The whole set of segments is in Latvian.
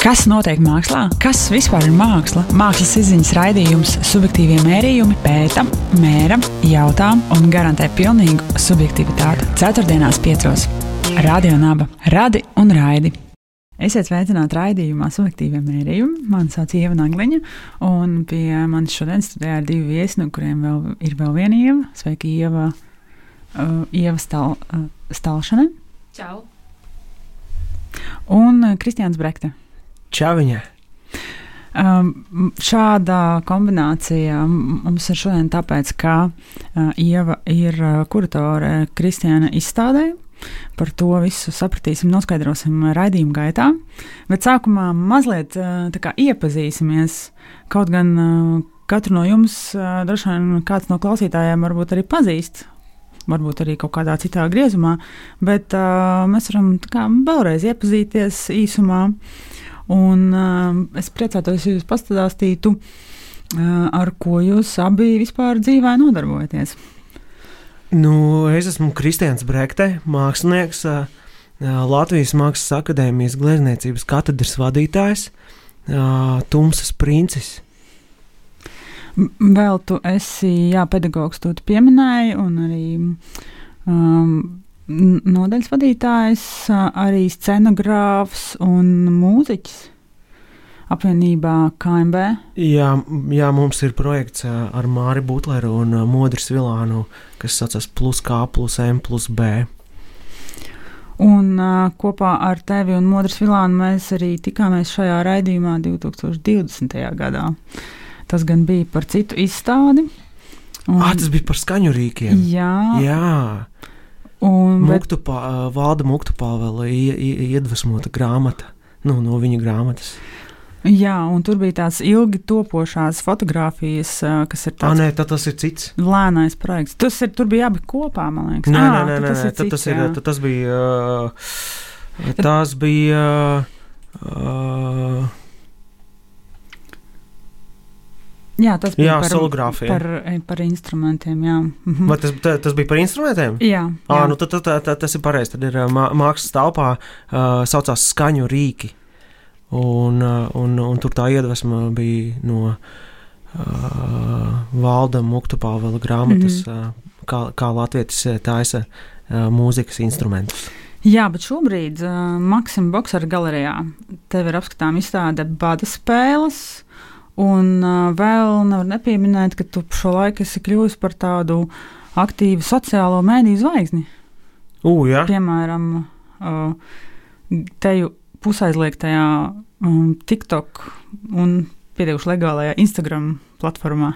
Kas notiek mākslā? Kas vispār ir māksla? Mākslas izziņas raidījums Subjektīvie mērījumi pēta, mēra, jautā un garantē pilnīgu subjektivitāti. Ceturtdienās 5. Radio Naba. Radi un raidi. Esiet sveicināti raidījumā Subjektīvie mērījumi. Mani sauc Ieva Nagliņa, un pie manis šodien studijā ir divi viesi, no kuriem ir vēl viena Ieva. Sveiki, Ieva. Ieva Stalšane. Čau. Un Kristiāns Brekte. Čaviņa. Šāda kombinācija mums ir šodien tāpēc, ka Ieva ir kuratore Kristiāna izstādē. Par to visu sapratīsim, noskaidrosim raidījuma gaitā. Bet sākumā mazliet tā kā iepazīsimies. Kaut gan katru no jums droši vien kāds no klausītājiem varbūt arī pazīst. Varbūt arī kaut kādā citā griezumā. Bet mēs varam tā kā vēlreiz iepazīties īsumā. Un es priecātos, ja jūs pastāstītu, ar ko jūs abi vispār dzīvē nodarbojaties. Es esmu Kristiāns Brekte, mākslinieks, Latvijas Mākslas akadēmijas glezniecības katedras vadītājs, Tumsas princis. Vēl tu esi, pedagogs, to tu pieminēji, un arī nodaļas vadītājs, arī scenogrāfs un mūziķis apvienībā KMB. Jā, mums ir projekts ar Māri Butleru un Modri Svilānu, kas saucas +K+M+B. Un kopā ar tevi un Modri Svilānu mēs arī tikāmies šajā raidījumā 2020. gadā. Tas gan bija par citu izstādi. Tas bija par skaņu rīkiem. Jā. Valda Muktupāvela iedvesmota grāmata, no viņa grāmatas. Jā, un tur bija tās ilgi topošās fotogrāfijas, kas ir tāds... Nē, tas ir cits. Lēnais projekts. Tur bija abi kopā, man liekas. Nē, tas bija... Jā, tas bija par instrumentiem, jā. Vai tas bija par instrumentiem? Jā. Tas ir pareizi. Tad ir mākslas telpā saucās skaņu rīki. Un tur tā iedvesma bija no Valda Muktupāvela grāmatas, kā latvietis taisa mūzikas instrumentus. Jā, bet šobrīd Maksim Boksera galerijā tev ir apskatām izstāde Bada spēles. Un vēl nevar nepieminēt, ka tu šo laiku esi kļuvusi par tādu aktīvu sociālo mēdīju zvaigzni. Jā. Piemēram, teju pusaizliegtajā TikTok un pietiekuši legālajā Instagram platformā.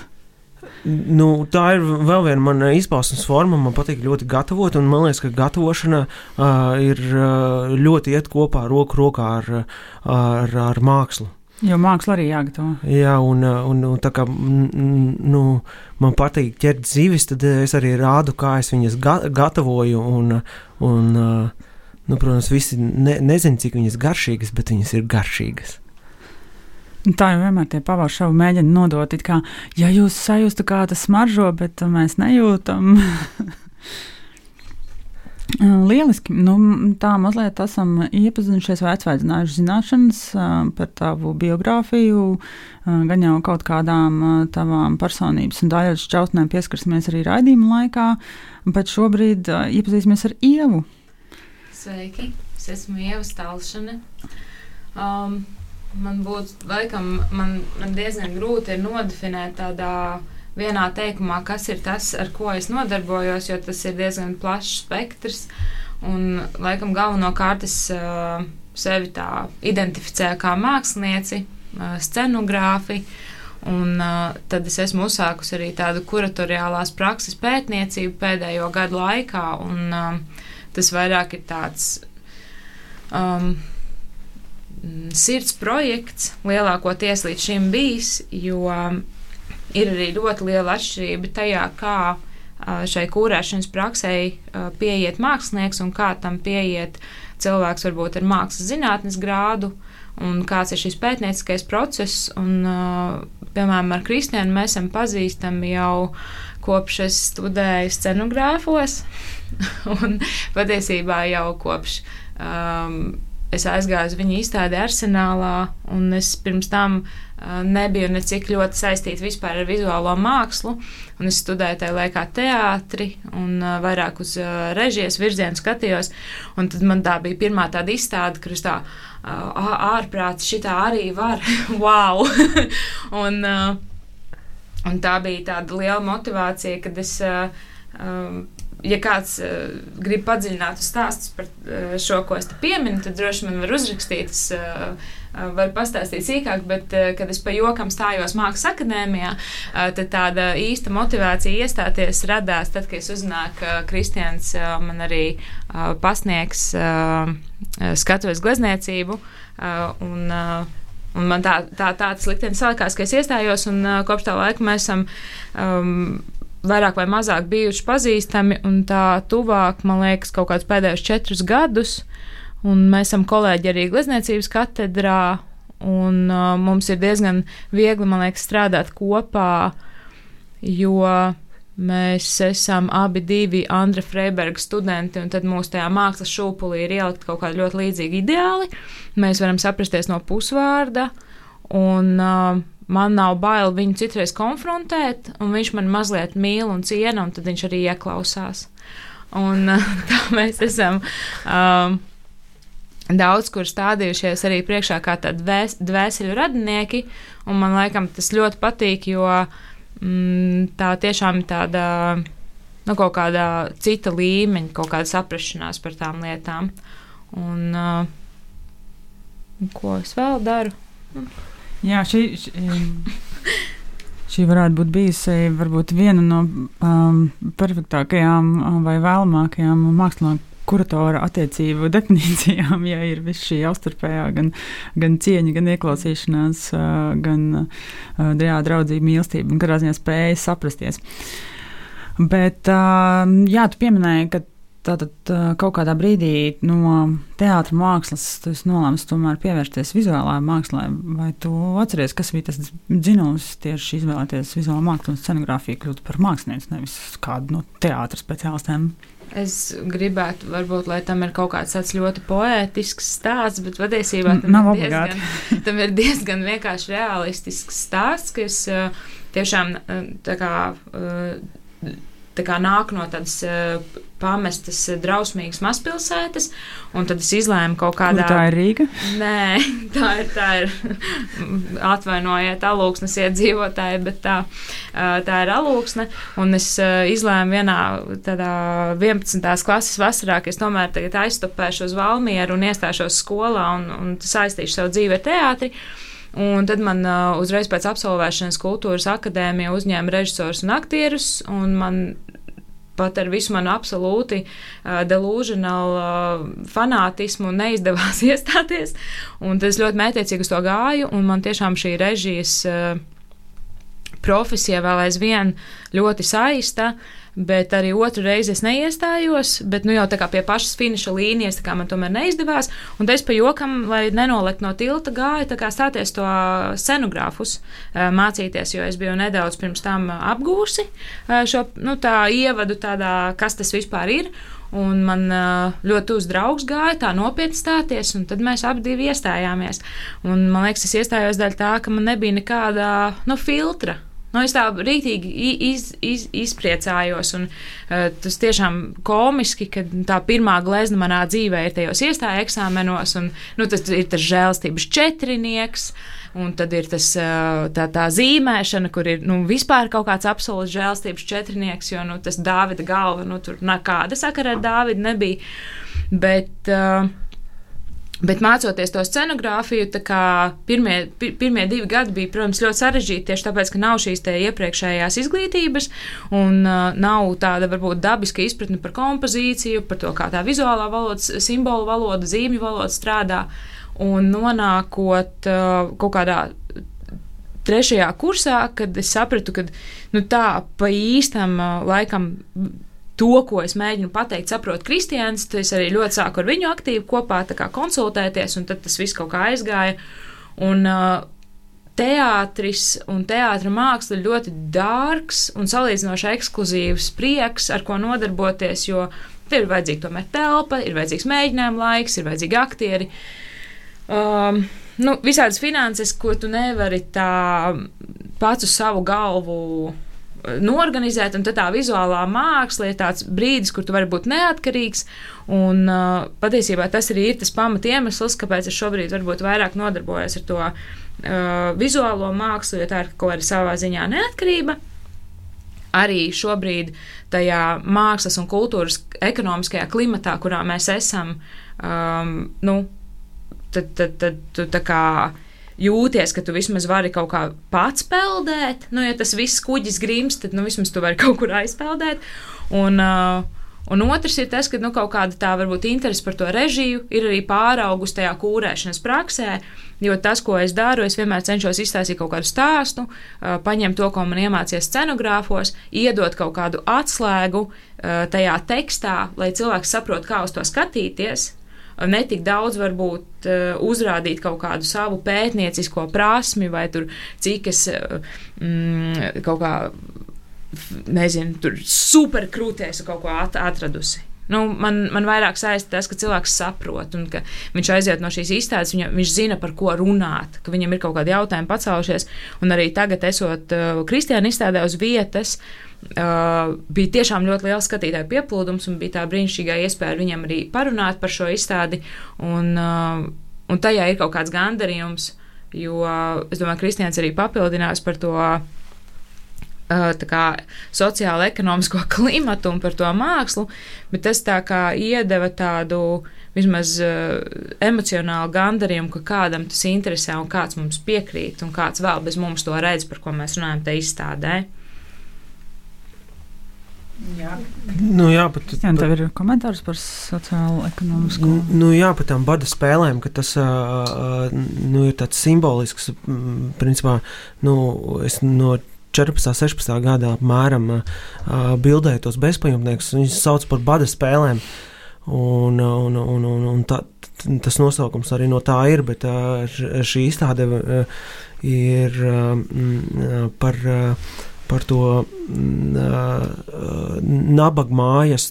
Tā ir vēl viena mana izpausmes forma. Man patīk ļoti gatavot, un man liekas, ka gatavošana ir ļoti iet kopā roku rokā ar mākslu. Jo māksla arī jāgatavo. Jā, un tā kā man patīk ķert zivis, tad es arī rādu, kā es viņas gatavoju, un protams, visi nezin, cik viņas garšīgas, bet viņas ir garšīgas. Tā jau vienmēr tie pavāršavi mēģina nodot, it kā, ja jūs sajustu, kā tas smaržo, bet mēs nejūtam. Lieliski. Tā mazliet esam iepazinušies vai atsvaidzinājuši zināšanas par tavu biogrāfiju, gan jau kaut kādām tavām personības un daļas šķautnēm pieskarsimies arī raidījuma laikā, bet šobrīd iepazīsimies ar Ievu. Sveiki, es esmu Ieva Stalšane. Man būtu, laikam, man diezgan grūti ir nodefinēt tādā vienā teikumā, kas ir tas, ar ko es nodarbojos, jo tas ir diezgan plašs spektrs. Un, laikam, galvenokārt es sevi tā identificēju kā mākslinieci, scenogrāfi, un tad es esmu uzsākusi arī tādu kuratoriālās prakses pētniecību pēdējo gadu laikā, un tas vairāk ir tāds sirds projekts, lielākoties līdz šim bijis, jo ir arī ļoti liela atšķirība tajā, kā šai kūrēšanas praksei pieiet mākslinieks un kā tam pieiet cilvēks varbūt ar mākslas zinātnes grādu un kāds ir šis pētnieciskais process. Un, piemēram, ar Kristiānu mēs esam pazīstami jau kopš es studēju scenogrāfos un patiesībā jau kopš es aizgāju uz viņa izstādi Arsenālā, un es pirms tam nebiju necik ļoti saistīta vispār ar vizuālo mākslu, un es studēju tajā laikā teātri, un vairāk uz režijas virzienu skatījos, un tad man tā bija pirmā tāda izstāde, kur es tā ārprāts šitā arī var, wow! un tā bija tāda liela motivācija, kad es ja kāds grib padziļināt uz stāstus par šo, ko es te pieminu, tad droši man var uzrakstīt, es varu pastāstīt sīkāk, bet, kad es pa jokam stājos Mākslas akadēmijā, tad tāda īsta motivācija iestāties radās tad, kad es uzzināju, ka Kristians man arī pasniegs skatuves glezniecību, un man tāds liktenis salikās, ka es iestājos, un kopš tā laika mēs esam vairāk vai mazāk bijuši pazīstami, un tā tuvāk, man liekas, kaut kādus pēdējos 4 gadus, un mēs esam kolēģi arī glezniecības katedrā, un mums ir diezgan viegli, man liekas, strādāt kopā, jo mēs esam abi divi Andra Freiberga studenti, un tad mūsu tajā mākslas šūpulī ir ielikt kaut kādi ļoti līdzīgi ideāli. Mēs varam saprasties no pusvārda, un man nav bail viņu citreiz konfrontēt, un viņš man mazliet mīl un ciena, un tad viņš arī ieklausās. Un tā mēs esam daudz kur stādījušies arī priekšā kā tādi dvēseļu radinieki, un man laikam tas ļoti patīk, jo tā tiešām ir tāda, kaut kādā cita līmeņa, kaut kāda saprašanās par tām lietām. Un ko es vēl daru? Jā, šī varētu būt bijusi varbūt viena no perfektākajām vai vēlamākajām mākslinieka kuratora attiecību definīcijām, ja ir viss šī savstarpējā gan cieņa, gan ieklausīšanās, gan draudzība, mīlestība un katrā ziņā spēja saprasties. Bet, jā, tu pieminēji, ka tātad kaut kādā brīdī no teātra mākslas tu esi nolēmis tomēr pievērsties vizuālajai mākslai, vai tu atceries, kas bija tas dzinums tieši izvēlēties vizuālo mākslu un scenogrāfiju kļūt par mākslinieci, nevis kādu no teātra speciālistiem? Es gribētu, varbūt, lai tam ir kaut kāds tāds ļoti poētisks stāsts, bet patiesībā tam ir diezgan vienkārši realistisks stāsts, ka es tiešām tā kā nāk no tādas pamestas drausmīgas mazpilsētas, un tad es izlēmu kaut kādā... Kur tā ir Rīga? Nē, tā ir atvainojiet Alūksnes iedzīvotāji, bet tā ir Alūksne, un es izlēmu vienā tādā 11. klases vasarā, ka es tomēr tagad aizstopēšu uz Valmieru un iestāšos skolā un saistīšu savu dzīvi ar teātri. Un tad man uzreiz pēc absolvēšanas kultūras akadēmija uzņēma režisors un aktierus, un man pat ar visu manu absolūti delusional fanātismu neizdevās iestāties, un tad es ļoti mētiecīgi uz to gāju, un man tiešām šī režijas profesija vēl aizvien ļoti saista, bet arī otru reizi es neiestājos, bet jau tā kā pie pašas finiša līnijas, tā kā man tomēr neizdevās, un tad es pa jokam, lai nenolikt no tilta, gāju tā kā stāties to scenogrāfus mācīties, jo es biju nedaudz pirms tam apgūsi šo, tā ievadu tādā, kas tas vispār ir, un man ļoti tuvs draugs gāja tā nopietni stāties, un tad mēs abi divi iestājāmies, un man liekas, es iestājos daļa tā, ka man nebija nekāda, filtra. Es tā rītīgi izpriecājos, un tas tiešām komiski, ka tā pirmā glezna manā dzīvē ir tajos iestāju eksāmenos, un tas ir tas žēlstības četrinieks, un tad ir tas tā zīmēšana, kur ir vispār kaut kāds absolūts žēlstības četrinieks, jo tas Dāvida galva, tur nekāda sakara ar Dāvidu nebija, bet mācoties to scenogrāfiju, tā kā pirmie 2 gadi bija, protams, ļoti sarežģīti tieši tāpēc, ka nav šīs te iepriekšējās izglītības un nav tāda varbūt dabiska izpratne par kompozīciju, par to, kā tā vizuālā valoda, simbolu valoda, zīmju valoda strādā, un nonākot kaut kādā 3. kursā, kad es sapratu, ka tā pa īstam laikam to, ko es mēģinu pateikt, saprot Kristians, tad es arī ļoti sāku ar viņu aktīvi kopā tā kā konsultēties, un tad tas viss kaut kā aizgāja. Un teātris un teātra māksla ir ļoti dārgs un salīdzinoši ekskluzīvs prieks, ar ko nodarboties, jo tev ir vajadzīga tomēr telpa, ir vajadzīgs mēģinājuma laiks, ir vajadzīgi aktieri. Visādas finanses, ko tu nevari tā pats uz savu galvu norganizēt, un tad tā vizuālā māksla ir tāds brīdis, kur tu vari būt neatkarīgs, un patiesībā tas arī ir tas pamat iemesls, kāpēc es šobrīd varbūt vairāk nodarbojos ar to vizuālo mākslu, jo tā ir kaut kāda savā ziņā neatkarība. Arī šobrīd tajā mākslas un kultūras ekonomiskajā klimatā, kurā mēs esam, tad tu tā kā jūties, ka tu vismaz vari kaut kā pats peldēt. Ja tas viss kuģis grims, tad vismaz tu vari kaut kur aizpeldēt. Un otrs ir tas, ka kaut kāda tā varbūt interese par to režiju ir arī pāraugus tajā kūrēšanas praksē, jo tas, ko es daru, es vienmēr cenšos izstāstīt kaut kādu stāstu, paņemt to, ko man iemācies scenogrāfos, iedot kaut kādu atslēgu tajā tekstā, lai cilvēks saprot, kā uz to skatīties. Ne tik daudz varbūt uzrādīt kaut kādu savu pētniecisko prasmi vai tur cik es kaut kā, nezinu, tur superkrūties kaut ko atradusi. Man vairāk saista tas, ka cilvēks saprot un ka viņš aiziet no šīs izstādes, viņš zina, par ko runāt, ka viņam ir kaut kādi jautājumi pacēlušies. Un arī tagad, esot Kristiāna izstādē uz vietas, bija tiešām ļoti liels skatītāju pieplūdums un bija tā brīnišķīgā iespēja ar viņiem arī parunāt par šo izstādi. Un tajā ir kaut kāds gandarījums, jo es domāju, Kristiāns arī papildinās par to tā kā sociālo-ekonomisko klimatu un par to mākslu, bet tas tā kā iedeva tādu vismaz emocionālu gandarījumu, ka kādam tas interesē un kāds mums piekrīt un kāds vēl bez mums to redz, par ko mēs runājam te izstādē. Jā. Bet tev ir komentārs par sociālo-ekonomisko? Jā, par tām bada spēlēm, ka tas ir tāds simbolisks, principā, es no 14. 16. gadā apmēram bildēju tos bezpajumtniekus, viņus sauc par bada spēlēm, un tas nosaukums arī no tā ir, bet šī izstāde ir par to nabaga mājas,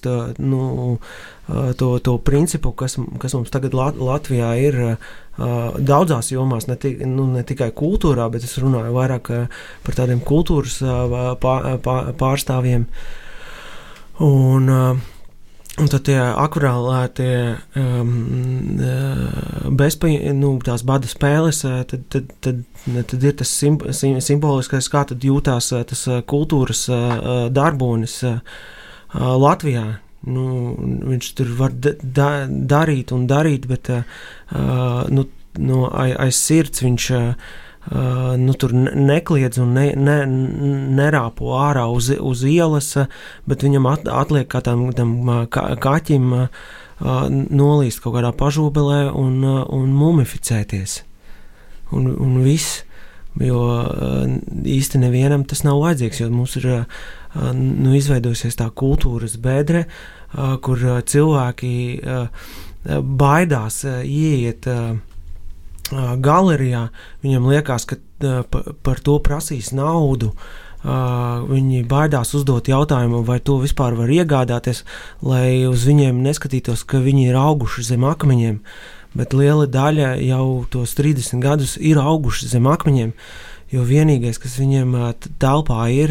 to principu, kas mums tagad Latvijā ir daudzās jomās, ne tikai kultūrā, bet es runāju vairāk par tādiem kultūras pārstāvjiem. Un tad tie akvarelētie tās bada spēles, tad ir tas simboliskais, kā tad jūtās tas kultūras darbonis Latvijā. Viņš tur var darīt un darīt, bet aiz sirds viņš tur nekliedz un nerāpo ārā uz ielas, bet viņam atliek kā tam kaķim nolīst kaut kādā pažobelē un mumificēties. Un viss, jo īsti nevienam tas nav vajadzīgs, jo mums ir izveidojusies tā kultūras bedre, kur cilvēki baidās ieiet galerijā, viņam liekas, ka par to prasīs naudu. Viņi baidās uzdot jautājumu, vai to vispār var iegādāties, lai uz viņiem neskatītos, ka viņi ir auguši zem akmeņiem, bet liela daļa jau tos 30 gadus ir auguši zem akmeņiem, jo vienīgais, kas viņiem telpā ir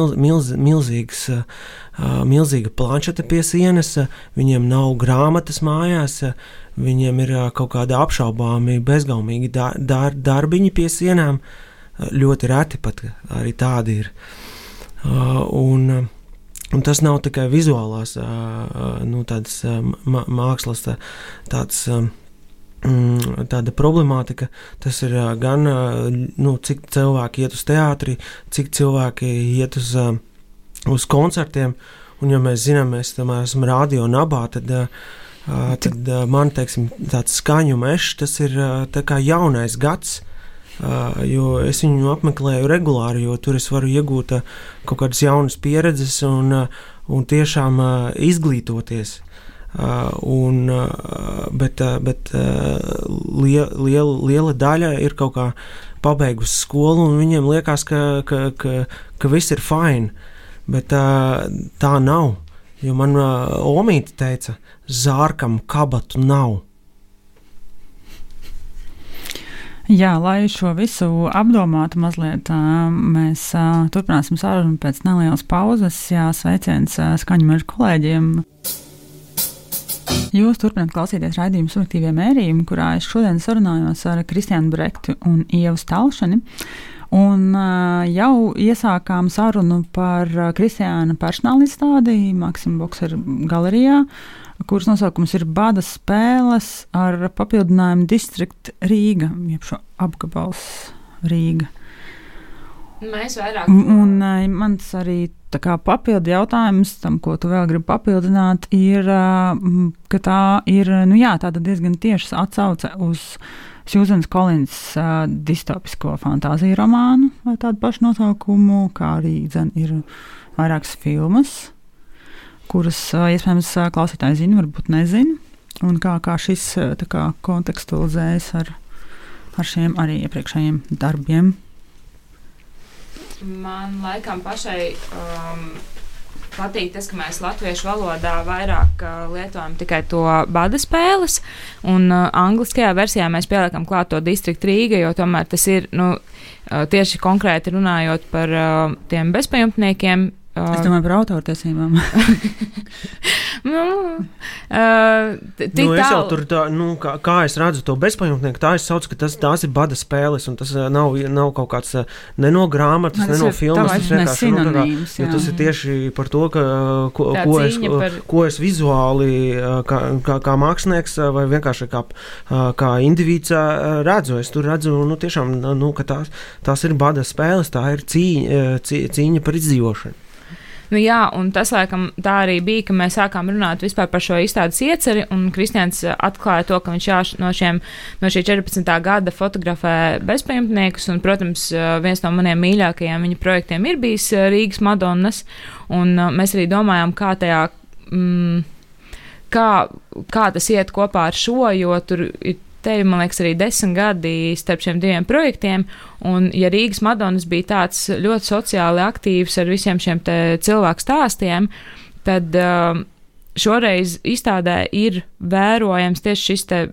milzīga planšete pie sienas, viņiem nav grāmatas mājās, viņiem ir kaut kāda apšaubāmi bezgaumīgi darbiņi pie sienām, ļoti reti pat arī tādi ir. Un tas nav tikai vizuālās tādas mākslas, tāda problemātika, tas ir gan, cik cilvēki iet uz teātri, cik cilvēki iet uz koncertiem, un ja mēs zinām, mēs esam radio nabā, tad man, teiksim, tāds skaņu mešs, tas ir tā kā jaunais gads, jo es viņu apmeklēju regulāri, jo tur es varu iegūt kaut kādas jaunas pieredzes un tiešām izglītoties. Bet liela daļa ir kaut kā pabeigusi skolu, un viņiem liekas, ka viss ir fine, bet tā nav, jo man omīte teica, zārkam kabatu nav. Jā, lai šo visu apdomātu mazliet, mēs turpināsim sarunu pēc nelielas pauzes. Jā, sveiciens skaņu kolēģiem. Jūs turpināt klausīties raidījumu Subjektīvie mērījumi, kurā es šodien sarunājos ar Kristiānu Brektu un Ievu Stalšani. Un jau iesākām sarunu par Kristiāna personāla izstādi Maxima Boxer galerijā, kuras nosaukums ir Bada spēles ar papildinājumu Distrikt Rīga, jeb šo apgabals Rīga. Mēs vairāk. Un mans arī tā kā papildu jautājums tam, ko tu vēl gribi papildināt, ir, ka tā ir, tāda diezgan tieša atsauce uz Susan Collins distopisko fantāziju romānu vai tādu pašu nosaukumu, kā arī ir vairākas filmas, kuras iespējams klausītāji zina, varbūt nezina, un kā šis tā kā kontekstualizējas ar šiem arī iepriekšējiem darbiem. Man laikam pašai patīk tas, ka mēs latviešu valodā vairāk lietojam tikai to Bada spēles, un angliskajā versijā mēs pieliekam klāt to Distrikt Rīga, jo tomēr tas ir, tieši konkrēti runājot par tiem bezpajumtniekiem. Es domāju par autortiesībām. Es jau tur kā es redzu to bezpajumtnieku, tā es saucu, ka tās ir Bada spēles, un tas nav kaut kāds ne no grāmatas, ne no filmas, tas vienkārši, jo tas ir tieši par to, ko es vizuāli kā mākslinieks vai vienkārši kā individs redzu. Es tur redzu, tiešām, ka tās ir Bada spēles, tā ir cīņa par izdzīvošanu. Jā, un tas, laikam, tā arī bija, ka mēs sākām runāt vispār par šo izstādes ieceri, un Kristiāns atklāja to, ka viņš no šī 14. gada fotografē bezpajumtniekus, un, protams, viens no maniem mīļākajiem viņa projektiem ir bijis Rīgas Madonnas, un mēs arī domājām, kā tajā, kā tas iet kopā ar šo, jo tur ir tevi, man liekas, arī 10 gadi starp šiem diviem projektiem, un ja Rīgas Madonnas bija tāds ļoti sociāli aktīvs ar visiem šiem te cilvēku stāstiem, tad šoreiz izstādē ir vērojams tieši šis te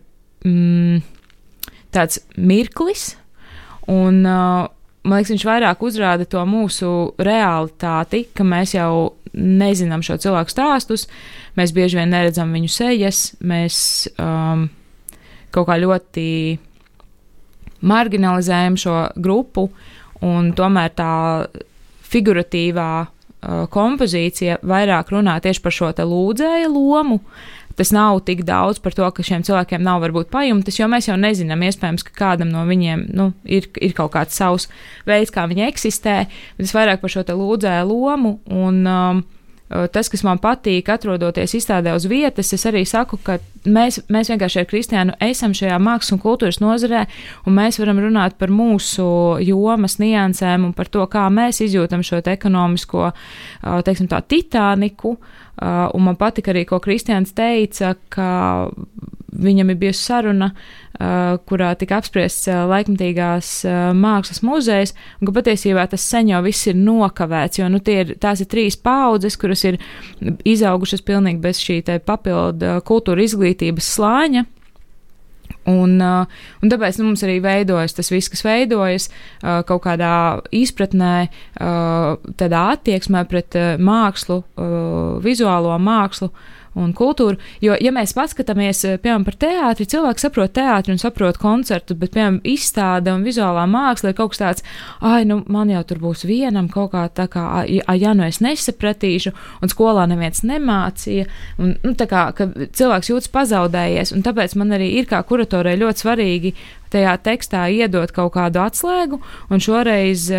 tāds mirklis, un man liekas, viņš vairāk uzrāda to mūsu realitāti, ka mēs jau nezinām šo cilvēku stāstus, mēs bieži vien neredzam viņu sejas, mēs kaut kā ļoti marginalizējam šo grupu, un tomēr tā figuratīvā kompozīcija vairāk runā tieši par šo te lūdzēja lomu. Tas nav tik daudz par to, ka šiem cilvēkiem nav varbūt pajumtes, jo mēs jau nezinām, iespējams, ka kādam no viņiem ir kaut kāds savs veids, kā viņi eksistē, bet es vairāk par šo te lūdzēja lomu, un tas, kas man patīk, atrodoties izstādē uz vietas, es arī saku, ka mēs vienkārši ar Kristiānu esam šajā mākslas un kultūras nozarē, un mēs varam runāt par mūsu jomas niansēm un par to, kā mēs izjūtam šo te ekonomisko, teiksim tā, titāniku, un man patika arī, ko Kristiāns teica, ka viņam ir bijusi saruna, kurā tika apspriests laikmatīgās mākslas muzejs, un ka patiesībā tas sen jau viss ir nokavēts, jo tās ir 3 paudzes, kuras ir izaugušas pilnīgi bez šī te papildu kultūra izglītības slāņa. Un tāpēc mums arī veidojas tas viss, kas veidojas kaut kādā izpratnē, tādā attieksmē pret mākslu, vizuālo mākslu un kultūru, jo, ja mēs paskatāmies, piemēram, par teātri, cilvēki saprot teātri un saprot koncertu, bet, piemēram, izstāde un vizuālā māksla ir kaut kas tāds, man jau tur būs vienam kaut kā tā kā, es nesapratīšu, un skolā neviens nemācīja, un, tā kā, ka cilvēks jūtas pazaudējies, un tāpēc man arī ir kā kuratorai ļoti svarīgi tajā tekstā iedot kaut kādu atslēgu, un šoreiz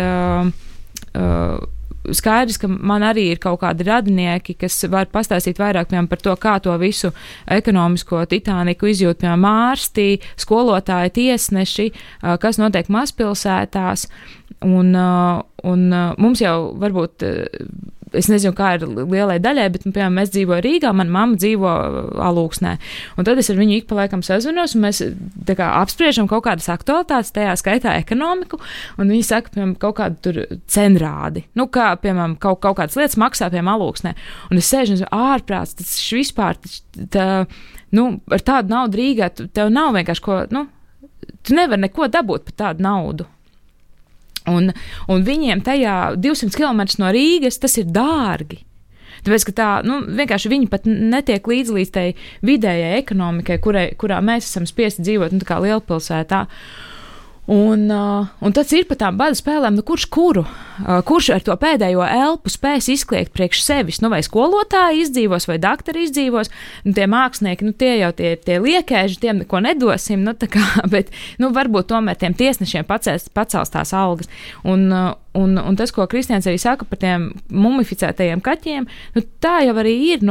skaidrs, ka man arī ir kaut kādi radinieki, kas var pastāstīt vairāk, piemēram, par to, kā to visu ekonomisko titāniku izjūt, piemēram, ārsti, skolotāji, tiesneši, kas notiek mazpilsētās, un mums jau varbūt es nezinu, kā ir lielai daļai, bet, piemēram, mēs dzīvojam Rīgā, mana mamma dzīvo Alūksnē. Un tad es ar viņu ik pa laikam sazvanos, un mēs tā kā apspriežam kaut kādas aktualitātes, tajā skaitā ekonomiku, un viņi saka, piemēram, kaut kādu tur cenrādi. Nu, kā, piemēram, kaut kādas lietas maksā, piemēram, Alūksnē. Un es sēžu un ārprāts, tas vispār, ar tādu naudu Rīgā, tev nav vienkārši ko, tu nevari neko dabūt par tādu naudu. Un viņiem tajā 200 km no Rīgas tas ir dārgi. Tāpēc, ka vienkārši viņi pat netiek līdz tai vidējai ekonomikai, kurā mēs esam spiesti dzīvot, tā kā lielpilsētā. Un tas ir par tām bada spēlēm, kurš ar to pēdējo elpu spēs izkliegt priekš sevis, vai skolotāji izdzīvos, vai daktori izdzīvos, tie mākslinieki, tie jau tie liekēži, tiem neko nedosim, bet, varbūt tomēr tiem tiesnešiem pacels tās algas. Un tas, ko Kristians arī saka par tiem mumificētajiem kaķiem, tā jau arī ir,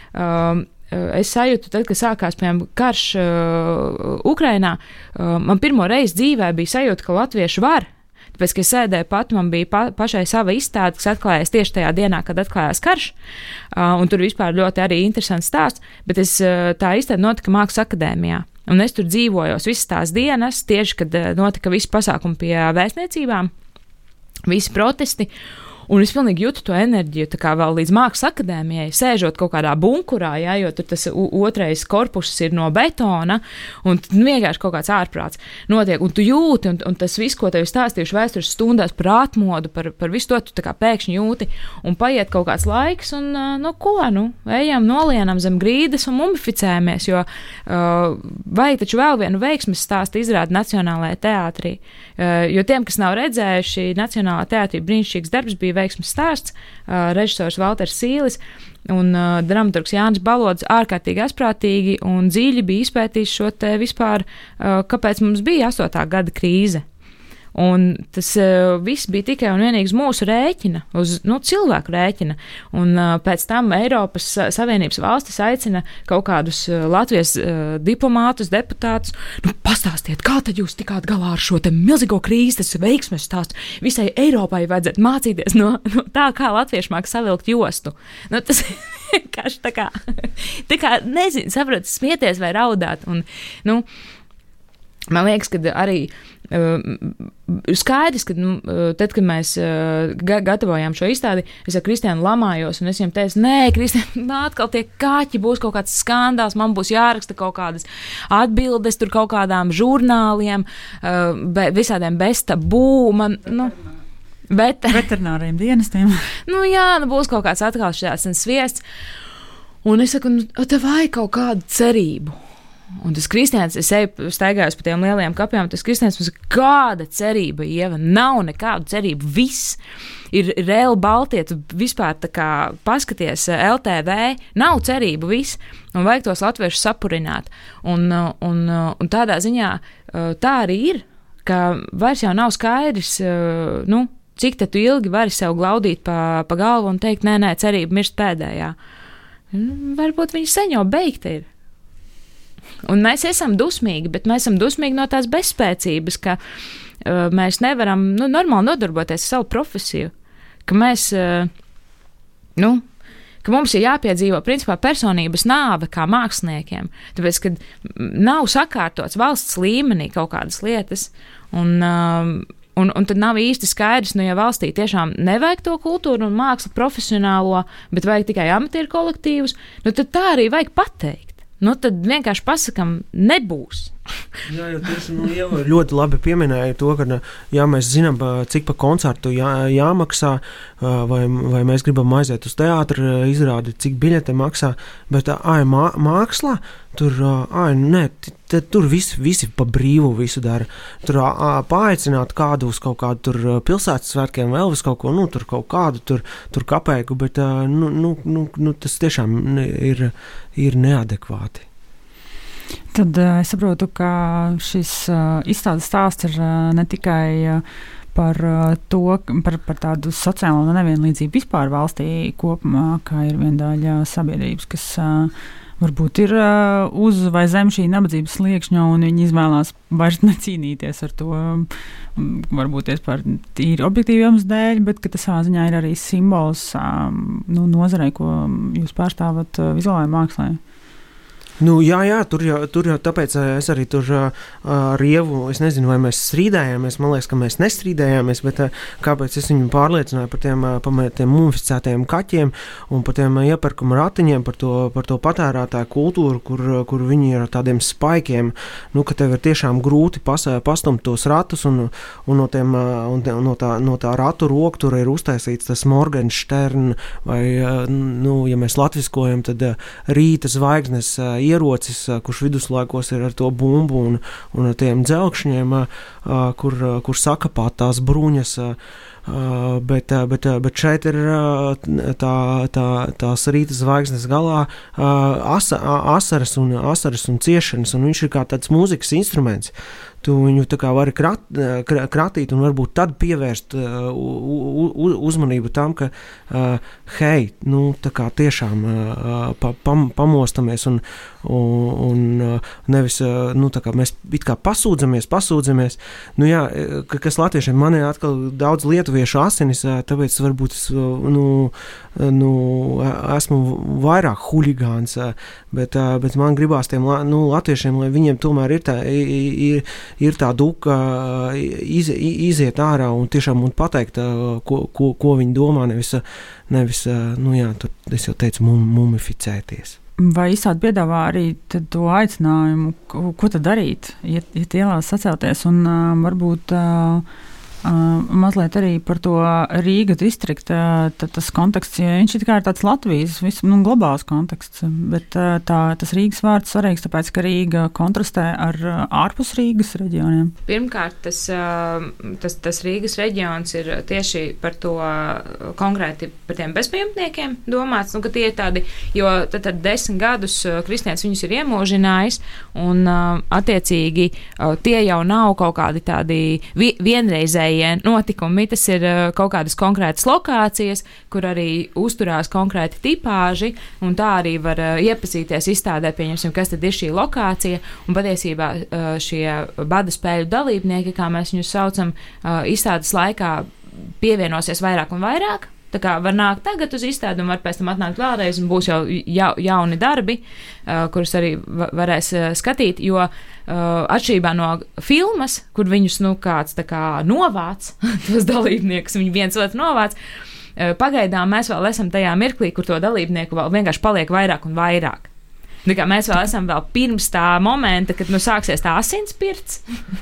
es sajūtu, tad, kad sākās, piemēram, karš Ukrainā, man pirmo reizi dzīvē bija sajūta, ka latvieši var. Tāpēc, ka es sēdēju pat, man bija pašai sava izstāde, kas atklājās tieši tajā dienā, kad atklājās karš, un tur vispār ļoti arī interesants stāsts, bet tā izstāde notika Mākslas akadēmijā. Un es tur dzīvojos visas tās dienas, tieši, kad notika visi pasākumi pie vēstniecībām, visi protesti. Un es pilnīgi jūtu to enerģiju, tā kā vēl līdz Mākslas akadēmijai, sēžot kaut kādā bunkurā, jo tur tas otrais korpus ir no betona, un vienkārši kaut kāds ārprāts notiek, un tu jūti, un tas viss, ko tev stāstījuši vēstures stundās par atmodu, par visu to, tu tā kā pēkšņi jūti, un paiet kaut kāds laiks, un ejam, nolienam zem grīdas un mumificējamies, jo vajag taču vēl vienu veiksmes stāstu izrādi Nacionālajā teātrī, jo tiem, kas nav redzējuši, Nacionālā teātrī brīnišķīgs darbs bija veiksmes stāsts, režisors Valters Sīlis un dramaturgs Jānis Balodis ārkārtīgi asprātīgi un dziļi bija izpētījis šo te vispār, kāpēc mums bija 8. gada krīze. Un tas viss bija tikai un vienīgi uz mūsu rēķina, uz cilvēku rēķina. Un pēc tam Eiropas Savienības valstis aicina kaut kādus Latvijas diplomātus, deputātus. Pastāstiet, kā tad jūs tikāt galā ar šo te milzīgo krīzi, tas veiksmes stāsts. Visai Eiropai vajadzētu mācīties no tā, kā latvieši māk savilkt jostu. Tas vienkārši tā kā nezinu, saprot, smieties vai raudāt. Un, man liekas, ka arī skaidrs, ka tad, kad mēs gatavojām šo izstādi, es ar Kristiānu lamājos, un es viņam teicu, nē, Kristiāna, atkal tie kaķi, būs kaut kāds skandāls, man būs jāraksta kaut kādas atbildes tur kaut kādām žurnāliem, visādiem beztabū, veterināriem dienestiem. Būs kaut kāds atkal šāds sviests, un es saku, tev vajag kaut kādu cerību. Un tas Kristians, es eju staigājos pa tiem lielajiem kapiem, tas Kristians mums kāda cerība, Ieva, nav nekādu cerību, viss ir reāli Baltie, tu vispār tā kā paskaties LTV, nav cerību, viss, un vajag tos latviešus sapurināt. Un tādā ziņā tā arī ir, ka vairs jau nav skaidrs, cik tad tu ilgi vari sev glaudīt pa galvu un teikt, nē, cerība mirst pēdējā. Varbūt viņa sen jau beigta ir. Un mēs esam dusmīgi, bet mēs esam dusmīgi no tās bezspēcības, ka mēs nevaram normāli nodarboties ar savu profesiju, ka mēs, ka mums ir jāpiedzīvo principā personības nāve kā māksliniekiem, tāpēc, ka nav sakārtots valsts līmenī kaut kādas lietas, un tad nav īsti skaidrs, ja valstī tiešām nevajag to kultūru un mākslu profesionālo, bet vajag tikai amatieru kolektīvus, tad tā arī vajag pateikt. Tad vienkārši pasakam, nebūs. Jā, jo tieši Ieva ļoti labi pieminēja to, ka mēs zinām, cik pa koncertu jāmaksā, vai mēs gribam aiziet uz teātru, izrādi, cik biļete maksā, bet mākslā, tur visi pa brīvu visu dara. Tur paaicināt kādu uz kaut kādu tur pilsētas svētkiem, vēl uz kaut ko, tur kaut kādu tur kapēku, bet tas tiešām ir neadekvāti. Tad es saprotu, ka šis izstādes stāsts ir ne tikai par tādu sociālo nevienlīdzību vispār valstī kopumā, kā ir viena daļa sabiedrības, kas varbūt ir uz vai zem šī nabadzības sliekšņa, un viņi izvēlās vairs necīnīties ar to, varbūt par tīri objektīviem dēļ, bet ka tas savā ziņā ir arī simbols nozarei, ko jūs pārstāvat vizuālajā mākslā. Jā, tur jau tāpēc es arī tur Rievu, es nezinu, vai mēs strīdējāmies, man liekas, ka mēs nestrīdējāmies, bet kāpēc es viņu pārliecināju par tiem mumificētajiem kaķiem un par tiem iepirkuma ratiņiem, par to patērētāju kultūru, kur viņi ir ar tādiem spaikiem, ka tev ir tiešām grūti pastumt tos ratus un no tā ratu roku tur ir uztaisīts tas Morgenstern vai, ja mēs latviskojam, tad rīta zvaigznes ierocis, kurš viduslaikos ir ar to bumbu un ar tiem dzelkšņiem, kur sakapāt tās bruņas, bet šeit ir tās rīta zvaigznes galā asaras un ciešanas, un viņš ir kā tāds mūzikas instruments. Tu viņu tā kā vari kratīt un varbūt tad pievērst uzmanību tam, ka hei, tā kā tiešām pamostamies un nevis, tā kā mēs it kā pasūdzamies. Jā, kas latviešiem, man ir atkal daudz lietuviešu asinis, tāpēc varbūt es, esmu vairāk huligāns, bet man gribās tiem latviešiem, lai viņiem tomēr ir tā duka iziet ārā un tiešām pateikt, ko viņi domā, nevis tur, es jau teicu, mumificēties. Vai izstāde piedāvā arī to aicinājumu, ko tad darīt, iet ielās sacelties un varbūt mazliet arī par to Rīga distrikta, tas konteksts, ja viņš ir tāds Latvijas, globāls konteksts, bet tas Rīgas vārds svarīgs, tāpēc, ka Rīga kontrastē ar ārpus Rīgas reģioniem. Pirmkārt, tas Rīgas reģions ir tieši par to konkrēti par tiem bezpajumtniekiem domāts, ka tie ir tādi, jo tad 10 gadus kristietis viņus ir iemūžinājis, un attiecīgi tie jau nav kaut kādi tādi vienreizēji notikumi, tas ir kaut kādas konkrētas lokācijas, kur arī uzturās konkrēti tipāži, un tā arī var iepazīties, izstādēt, pieņemsim, kas tad ir šī lokācija, un patiesībā šie bada spēļu dalībnieki, kā mēs viņus saucam, izstādes laikā pievienosies vairāk un vairāk. Tā kā var nākt tagad uz izstādi un var pēc tam atnākt vēlreiz un būs jau jauni darbi, kurus arī varēs skatīt, jo atšķirībā no filmas, kur viņus kāds tā kā novāc, tos dalībniekus, viņi viens otru novāc, pagaidām mēs vēl esam tajā mirklī, kur to dalībnieku vēl vienkārši paliek vairāk un vairāk. Mēs vēl esam pirms tā momenta, kad sāksies tā asinspirts.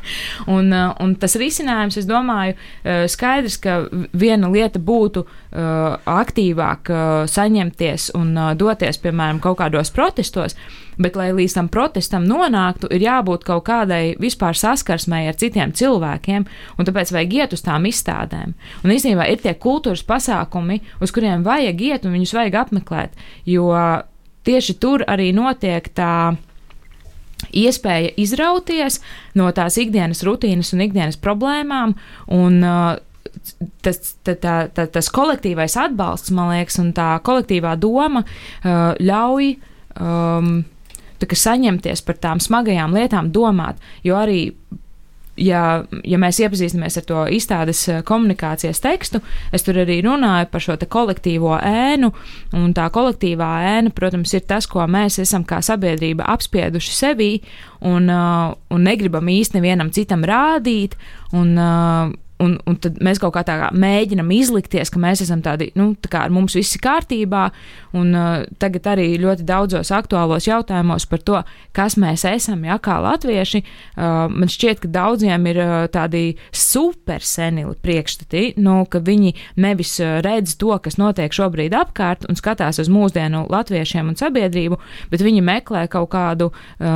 un tas risinājums, es domāju, skaidrs, ka viena lieta būtu aktīvāk saņemties un doties, piemēram, kaut kādos protestos, bet, lai līdz tam protestam nonāktu, ir jābūt kaut kādai vispār saskarsmei ar citiem cilvēkiem, un tāpēc vajag iet uz tām izstādēm. Un īstenībā ir tie kultūras pasākumi, uz kuriem vajag iet un viņus vajag apmeklēt, jo tieši tur arī notiek tā iespēja izrauties no tās ikdienas rutīnas un ikdienas problēmām, un tas kolektīvais atbalsts, man liekas, un tā kolektīvā doma ļauj saņemties par tām smagajām lietām, domāt, jo arī ja mēs iepazīstamies ar to izstādes komunikācijas tekstu, es tur arī runāju par šo te kolektīvo ēnu, un tā kolektīvā ēna, protams, ir tas, ko mēs esam kā sabiedrība apspieduši sevī, un negribam īsti nevienam citam rādīt, un tad mēs kaut kā tā mēģinam izlikties, ka mēs esam tādi, tā kā ar mums viss ir kārtībā, un tagad arī ļoti daudzos aktuālos jautājumos par to, kas mēs esam, kā latvieši, man šķiet, ka daudziem ir tādi super senili priekšstati, ka viņi nevis redz to, kas notiek šobrīd apkārt un skatās uz mūsdienu latviešiem un sabiedrību, bet viņi meklē kaut kādu,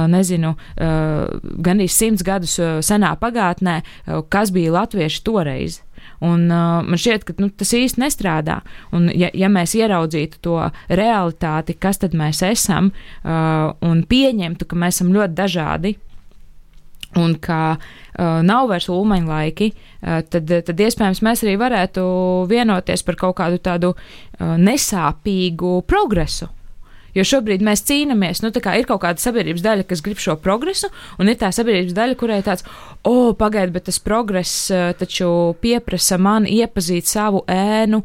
gandrīz 100 gadus senā pagātnē, kas bija latvieši toreiz. Un man šķiet, ka tas īsti nestrādā. Un ja mēs ieraudzītu to realitāti, kas tad mēs esam, un pieņemtu, ka mēs esam ļoti dažādi, un ka nav vairs ulmaņa laiki, tad iespējams mēs arī varētu vienoties par kaut kādu tādu nesāpīgu progresu. Jo šobrīd mēs cīnāmies, nu tā kā ir kaut kāda sabiedrības daļa, kas grib šo progresu, un ir tā sabiedrības daļa, kurai tāds, pagaid, bet tas progress taču pieprasa man iepazīt savu ēnu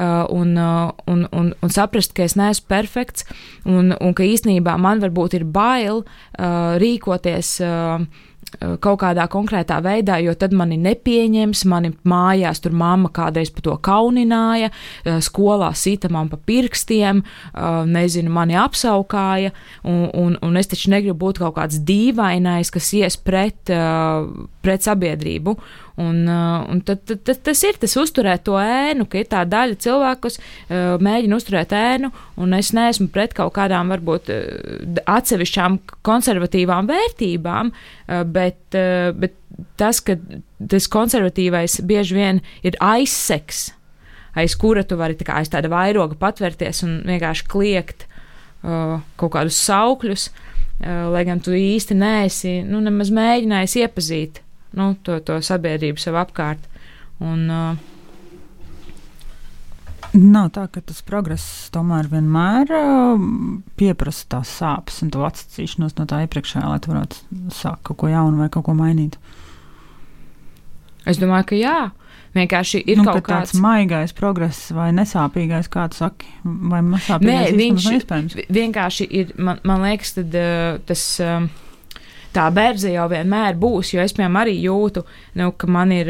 un saprast, ka es neesmu perfekts, un ka īstenībā man varbūt ir bail rīkoties kaut kādā konkrētā veidā, jo tad mani nepieņems, mani mājās tur mamma kādreiz par to kaunināja, skolā sita man pa pirkstiem, nezinu, mani apsaukāja, un es taču negribu būt kaut kāds dīvainais, kas ies pret sabiedrību. Un tad tas ir tas uzturēt to ēnu, ka ir tā daļa cilvēku, kas mēģina uzturēt ēnu, un es neesmu pret kaut kādām varbūt atsevišķām konservatīvām vērtībām, bet tas, ka tas konservatīvais bieži vien ir aizseks, aiz kura tu vari aiz tāda vairoga patvērties un vienkārši kliegt kaut kādus saukļus, lai gan tu īsti neesi, nemaz mēģinājis iepazīt to sabiedrību sev apkārt. Un, nav tā, ka tas progress tomēr vienmēr pieprasa tās sāpes un to atsacīšanos no tā iepriekšējā, lai tu varētu sākt kaut ko jaunu vai kaut ko mainīt. Es domāju, ka jā. Vienkārši ir kaut kāds maigais progress vai nesāpīgais, kā tu saki, vai nesāpīgais īstenībā nav iespējams. Vienkārši ir, man liekas, tad tas tā bērze jau vienmēr būs, jo es, piemēram, arī jūtu, ka man ir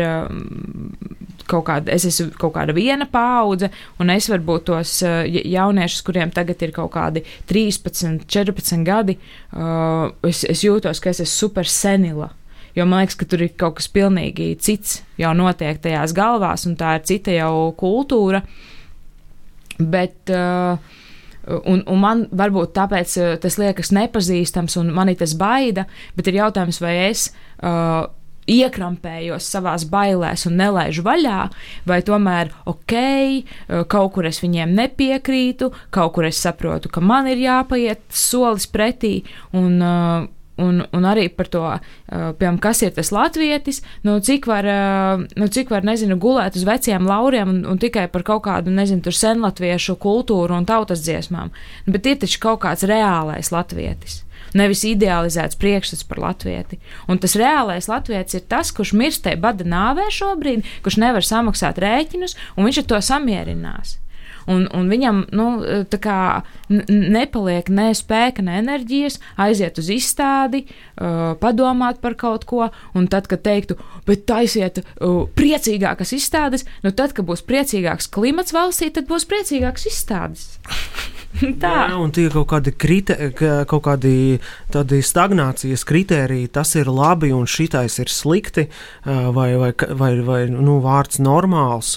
es esmu kaut kāda viena paudze, un es varbūt tos jauniešus, kuriem tagad ir kaut kādi 13, 14 gadi, es jūtos, ka es esmu super senila. Jo man liekas, ka tur ir kaut kas pilnīgi cits jau notiek tajās galvās, un tā ir cita jau kultūra. Bet un man varbūt tāpēc tas liekas nepazīstams un mani tas baida, bet ir jautājums, vai es iekrampējos savās bailēs un nelaižu vaļā, vai tomēr kaut kur es viņiem nepiekrītu, kaut kur es saprotu, ka man ir jāpaiet solis pretī un arī par to, piemēram, kas ir tas latvietis, cik var, nezinu, gulēt uz veciem lauriem un tikai par kaut kādu, nezinu, tur senlatviešu kultūru un tautas dziesmām. Bet ir taču kaut kāds reālais latvietis. Nevis idealizēts priekšstats par latvieti. Un tas reālais latvietis ir tas, kurš mirstē bada nāvē šobrīd, kurš nevar samaksāt rēķinus, un viņš ar to samierinās. Un viņam tā kā nepaliek ne spēka, ne enerģijas aiziet uz izstādi, padomāt par kaut ko, un tad, kad teiktu, bet taisiet priecīgākas izstādes, tad, kad būs priecīgāks klimats valstī, tad būs priecīgāks izstādes. Tā. Jā, un tie kaut kādi tādi stagnācijas kritēriji, tas ir labi un šitais ir slikti, vai vārds normāls,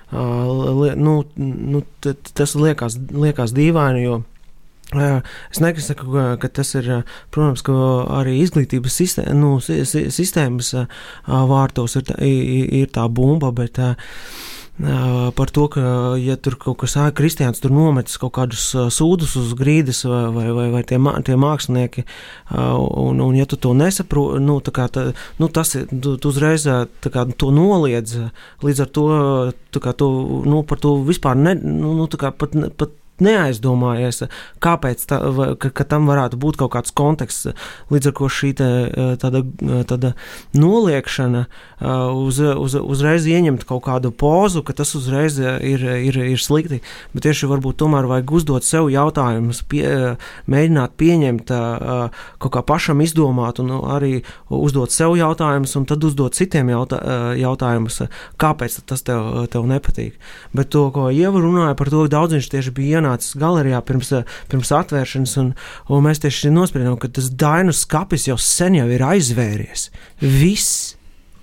tas liekas dīvaini, jo es nesaku, ka tas ir, protams, ka arī izglītības sistēmas vārtos ir tā bumba, bet par to, ka, ja tur kaut kas kristiāns tur nometas kaut kādus sūdus uz grīdas vai tie mākslinieki, un ja tu to nesaproti, tas ir, tu uzreiz to noliedz, līdz ar to, par to vispār pat neaizdomājies, kāpēc ka tam varētu būt kaut kāds konteksts, līdz ar ko šī tāda noliekšana uzreiz ieņemt kaut kādu pozu, ka tas uzreiz ir slikti, bet tieši varbūt tomēr vajag uzdot sev jautājumus, mēģināt pieņemt, kaut kā pašam izdomāt un arī uzdot sev jautājumus un tad uzdot citiem jautājumus, kāpēc tas tev nepatīk. Bet to, ko Ieva runāja par to, daudz viņš tieši bija ienācis galerijā pirms atvēršanas, un mēs tieši nospriedām, ka tas Dainu skapis jau sen jau ir aizvēries. Viss.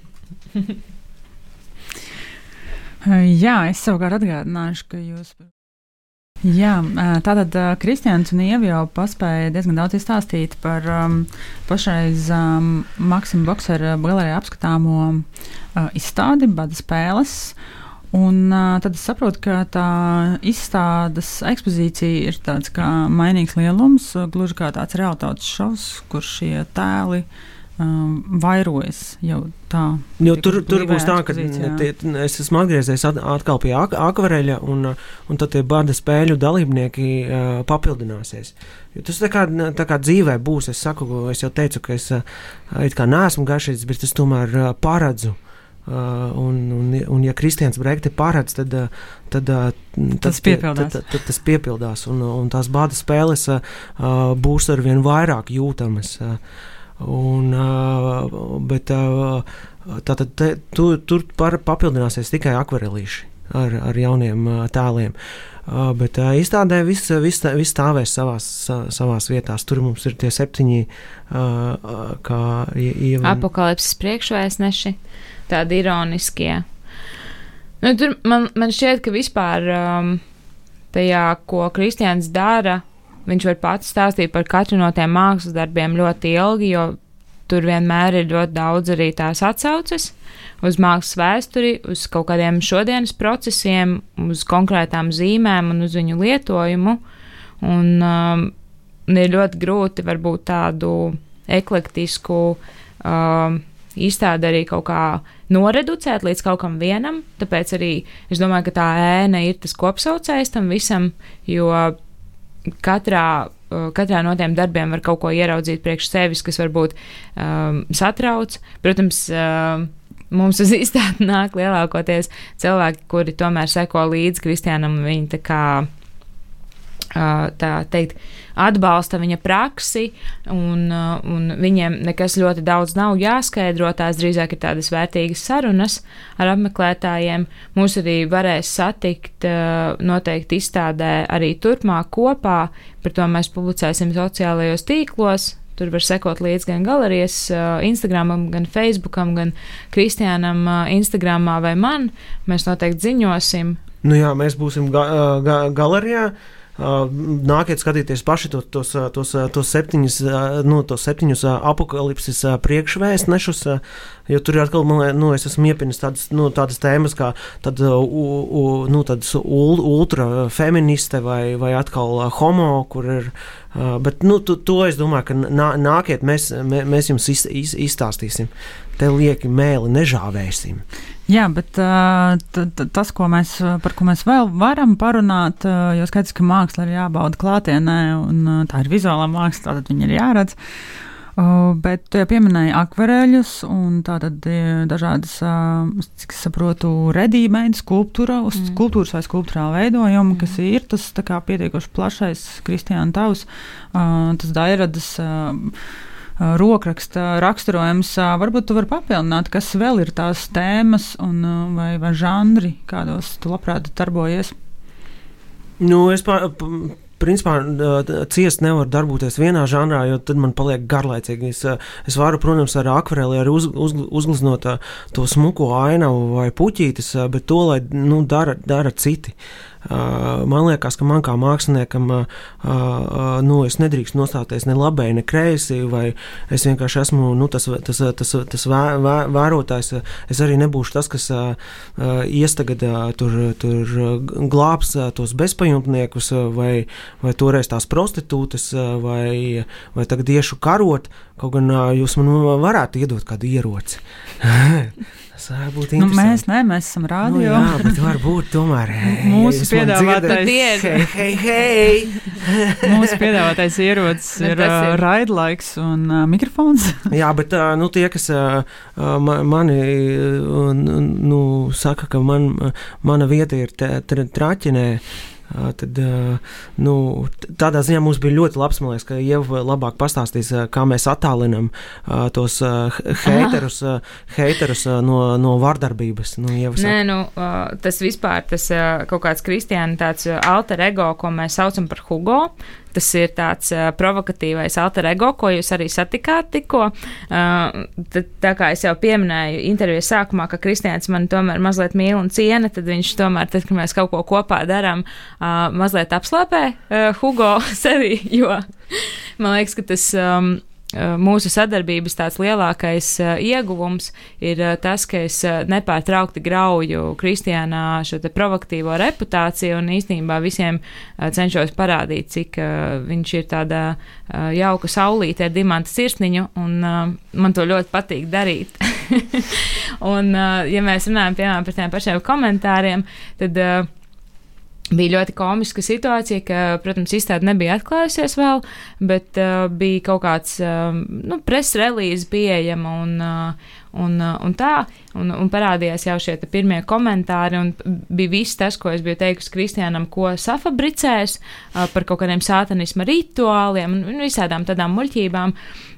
Jā, es savukārt atgādināšu, ka jūs... Jā, tātad Kristiāns un Ieva jau paspēja diezgan daudz izstāstīt par pašreiz Maksima Boksera galerijā apskatāmo izstādi Bada spēles. Un tad es saprotu, ka tā izstādes ekspozīcija ir tāds kā mainīgs lielums, gluži kā tāds realitātes šovs, kur šie tēli vairojas jau tā. Tur būs tā, ka es esmu atgriezies atkal pie akvareļa, un tad tie bada spēļu dalībnieki papildināsies. Jo tas tā kā dzīvē būs, es jau teicu, ka es it kā neesmu garšīgs, bet es tomēr paredzu. Un ja Kristians Brekte paredz, tad tas piepildās. Tad tas piepildās, un tās bada spēles būs arvien vairāk jūtamas. Bet tātad tur papildināsies tikai akvarelīši ar jauniem tēliem. Bet izstādē viss stāvēs savās vietās. Tur mums ir tie 7 kā apokalipses priekšvēstneši, tādi ironiskie. Nu, tur man šķiet, ka vispār tajā, ko Kristians dara, viņš var pats stāstīt par katru no tiem mākslas darbiem ļoti ilgi, jo tur vienmēr ir ļoti daudz arī tās atsauces uz mākslas vēsturi, uz kaut kādiem šodienas procesiem, uz konkrētām zīmēm un uz viņu lietojumu. Un ir ļoti grūti varbūt tādu eklektisku izstādi arī kaut kā noreducēt līdz kaut kam vienam, tāpēc arī es domāju, ka tā ēna ir tas kopsaucējs tam visam, jo katrā no tiem darbiem var kaut ko ieraudzīt priekš sevis, kas varbūt satrauc. Protams, mums uz izstādi nāk lielākoties cilvēki, kuri tomēr seko līdzi Kristianam, viņi tā teikt atbalsta viņa praksi, un viņiem nekas ļoti daudz nav jāskaidro, tās drīzāk ir tādas vērtīgas sarunas ar apmeklētājiem. Mūs arī varēs satikt noteikti izstādē arī turpmāk kopā, par to mēs publicēsim sociālajos tīklos. Tur var sekot līdz gan galerijas Instagramam, gan Facebookam, gan Kristiānam Instagramā vai man. Mēs noteikti ziņosim. Nu jā, mēs būsim galerijā. Nākiet skatīties paši tos 7 apokalipses priekšvēstnešus, jo tur ir atkal, es esmu iepinis tādas tēmas kā tādas ultrafeministe vai atkal homo, kur ir, bet to es domāju, ka nākiet, mēs jums izstāstīsim. Te lieki mēli nežāvēsim. Jā, bet tas, par ko mēs vēl varam parunāt, jo skaidrs, ka māksla ir jābauda klātienē, un tā ir vizuālā māksla, tātad viņa ir jāredz. Bet tu jau pieminēji akvareļus, un tātad dažādas, cik es saprotu, redīmeida skulptūras vai skulptūrāla veidojumi, kas ir tas tā kā pietiekoši plašais Kristiāna tavs, tas dairadas rokraksta raksturojums. Varbūt tu vari papildināt, kas vēl ir tās tēmas vai žanri, kādos tu labprāt darbojies? Es principā ciest nevaru darboties vienā žanrā, jo tad man paliek garlaicīgi. Es varu, protams, ar akvareli arī uzgleznot to smuko ainavu vai puķītes, bet to, lai dara citi. Man liekas, ka man kā māksliniekam es nedrīkst nostāties ne labēji, ne kreisi, vai es vienkārši esmu tas vērotājs. Es arī nebūšu tas, kas ies tagad tur glābs tos bezpajumtniekus, vai toreiz tās prostitūtes, vai tagad iešu karot, kaut gan jūs man varētu iedot kādu ieroci. Mēs esam rādio. Jā, bet varbūt tomēr mūsu piedāvātais mūsu piedāvātais ierocis ir raidlaiks un mikrofons. Jā, bet tie, kas mani saka, ka mana vieta ir Traķinē, tad tādā ziņā mums bija ļoti labs, man liekas, ka Ieva labāk pastāstīs, kā mēs attālinam tos heiterus no vardarbības. Tas vispār, tas kaut kāds Kristiāna tāds alter ego, ko mēs saucam par Hugo. Tas ir tāds provokatīvais alter ego, ko jūs arī satikāt tikko. Tā kā es jau pieminēju intervijas sākumā, ka Kristiāns man tomēr mazliet mīl un ciena, tad viņš tomēr, tad, kad mēs kaut ko kopā darām, mazliet apslāpē Hugo sevi, jo man liekas, ka tas mūsu sadarbības tāds lielākais ieguvums ir tas, ka es nepārtraukti grauju Kristiānā šo te provokatīvo reputāciju un īstenībā visiem cenšos parādīt, cik viņš ir tāda jauka saulīte ar dimanta sirsniņu, un man to ļoti patīk darīt. Un, ja mēs runājam, piemēram, par tiem pašiem komentāriem, tad bija ļoti komiska situācija, ka, protams, izstāde nebija atklājusies vēl, bet bija kaut kāds press relīze pieejama un tā, un parādījās jau šie pirmie komentāri, un bija viss tas, ko es biju teikusi Kristiānam, ko safabricēs par kaut kādiem sātanisma rituāliem un visādām tādām muļķībām,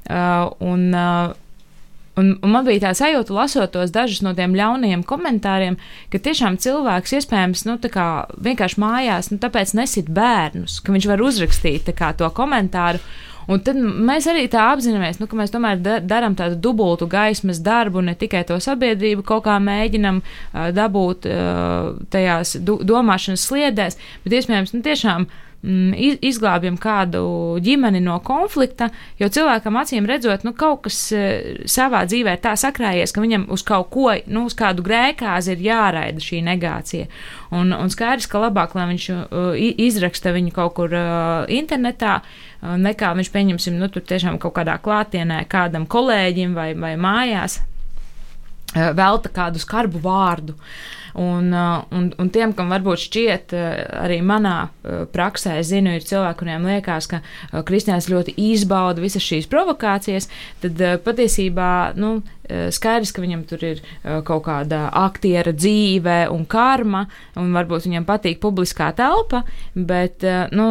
Un man bija tā sajūta, lasot tos dažus no tiem ļaunajiem komentāriem, ka tiešām cilvēks iespējams, tā kā vienkārši mājās, tāpēc nesit bērnus, ka viņš var uzrakstīt tā kā to komentāru. Un tad mēs arī tā apzināmies, ka mēs tomēr darām tādu dubultu gaismas darbu, ne tikai to sabiedrību kaut kā mēģinam dabūt tajās domāšanas sliedēs, bet iespējams, tiešām izglābjam kādu ģimeni no konflikta, jo cilvēkam acīm redzot, kaut kas savā dzīvē tā sakrājies, ka viņam uz kaut ko, uz kādu grēkāzi ir jāraida šī negācija. Un skaidrs, ka labāk, lai viņš izraksta viņu kaut kur internetā, nekā viņš pieņemsim, tur tiešām kaut kādā klātienē kādam kolēģim vai mājās velta kādu skarbu vārdu. Un tiem, kam varbūt šķiet, arī manā praksē, es zinu, ir cilvēki, kuriem liekas, ka Kristiāns ļoti izbauda visas šīs provokācijas, tad patiesībā, skaidrs, ka viņam tur ir kaut kāda aktiera dzīve un karma, un varbūt viņam patīk publiskā telpa, bet,